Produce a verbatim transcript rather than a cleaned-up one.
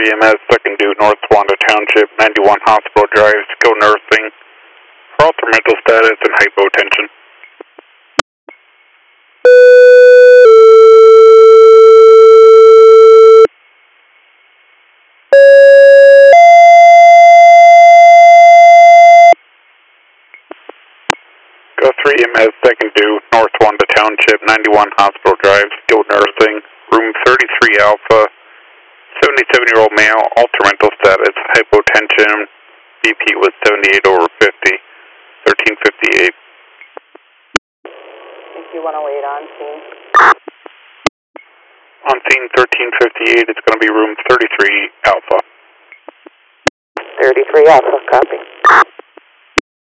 three E M S, second due, North Wanda Township, ninety-one Hospital Drive, skill nursing, for altered mental status and hypotension. Go three E M S, second due, North Wanda Township, ninety-one Hospital Drive, skilled nursing, room thirty-three Alpha, seventy-seven-year-old male, altered mental status, hypotension, B P was seventy-eight over fifty, thirteen fifty-eight. If you want to wait on scene. On scene thirteen fifty-eight, it's going to be room thirty-three Alpha. thirty-three Alpha, copy.